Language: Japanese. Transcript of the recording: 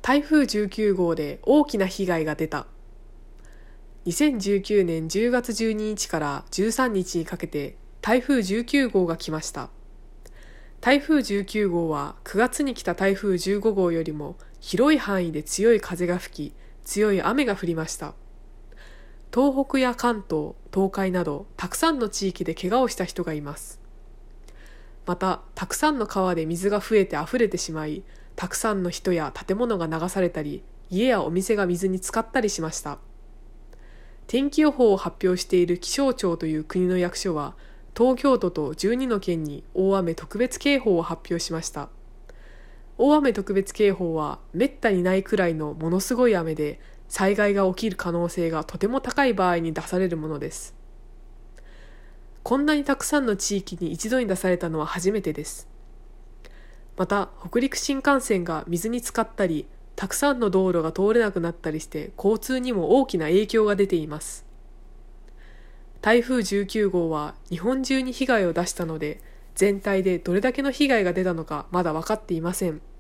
台風19号で大きな被害が出た。2019年10月12日から13日にかけて台風19号が来ました。台風19号は9月に来た台風15号よりも広い範囲で強い風が吹き、強い雨が降りました。東北や関東、東海などたくさんの地域で怪我をした人がいます。また、たくさんの川で水が増えて溢れてしまい、たくさんの人や建物が流されたり、家やお店が水に浸かったりしました。天気予報を発表している気象庁という国の役所は、東京都と12の県に大雨特別警報を発表しました。大雨特別警報はめったにないくらいのものすごい雨で、災害が起きる可能性がとても高い場合に出されるものです。こんなにたくさんの地域に一度に出されたのは初めてです。また、北陸新幹線が水に浸かったり、たくさんの道路が通れなくなったりして交通にも大きな影響が出ています。台風19号は日本中に被害を出したので、全体でどれだけの被害が出たのかまだ分かっていません。